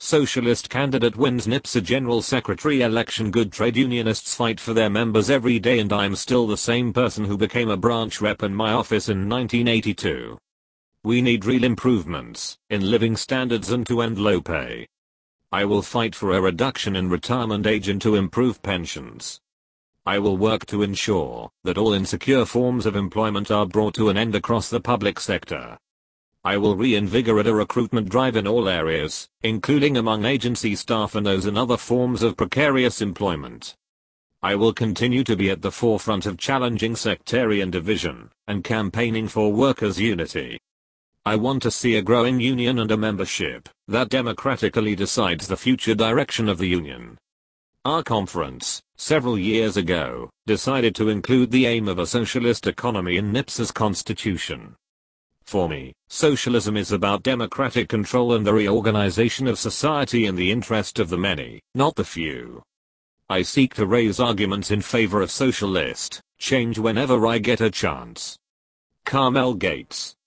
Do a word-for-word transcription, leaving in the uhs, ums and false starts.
Socialist candidate wins N I P S A General Secretary election. Good trade unionists fight for their members every day, and I'm still the same person who became a branch rep in my office in nineteen eighty-two. We need real improvements in living standards and to end low pay. I will fight for a reduction in retirement age and to improve pensions. I will work to ensure that all insecure forms of employment are brought to an end across the public sector. I will reinvigorate a recruitment drive in all areas, including among agency staff and those in other forms of precarious employment. I will continue to be at the forefront of challenging sectarian division and campaigning for workers' unity. I want to see a growing union and a membership that democratically decides the future direction of the union. Our conference, several years ago, decided to include the aim of a socialist economy in N I P S A's constitution. For me, socialism is about democratic control and the reorganization of society in the interest of the many, not the few. I seek to raise arguments in favor of socialist change whenever I get a chance. Carmel Gates.